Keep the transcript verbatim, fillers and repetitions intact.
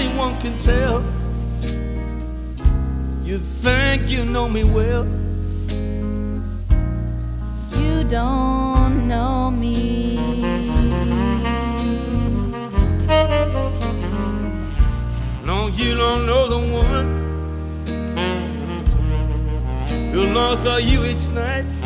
anyone can tell. You think you know me well. You don't know me. No, you don't know the one who longs for you each night.